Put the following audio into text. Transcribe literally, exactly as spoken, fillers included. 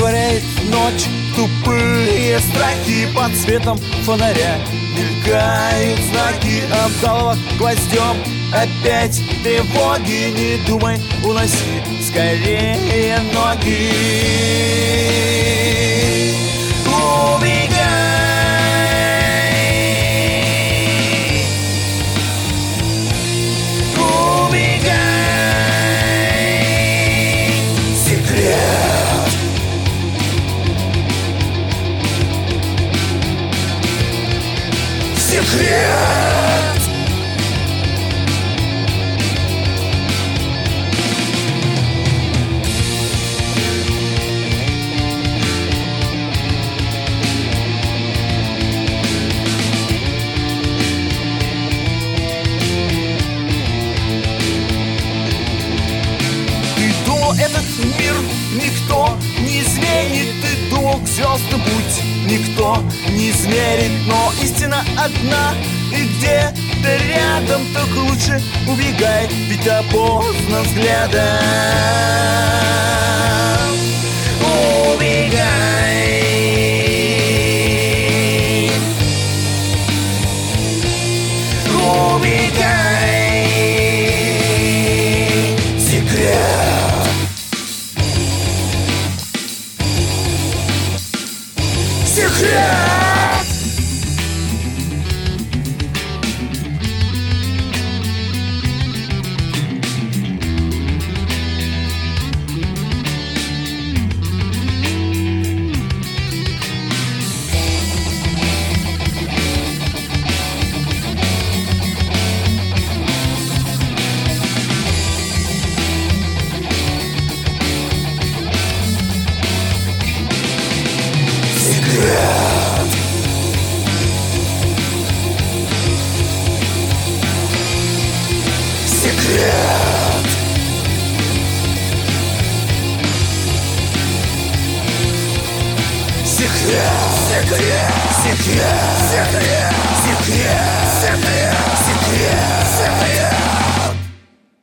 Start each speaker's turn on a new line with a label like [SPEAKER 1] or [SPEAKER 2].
[SPEAKER 1] растворяет ночь. Тупые страхи под светом фонаря. Мелькают знаки, обдалова гвоздем. Опять тревоги, не думай, уноси скорее ноги. Убегай, убегай. Секрет. Секрет. Этот мир никто не изменит. Ты думал, к звездам путь никто не измерит. Но истина одна, и где-то рядом. Только лучше убегай, ведь опознан взглядом. Убегай. Убегай. Секрет. Секрет! Секрет! Секрет! Секрет! Секрет! Секрет! Секрет! Секрет! Секрет! Секрет!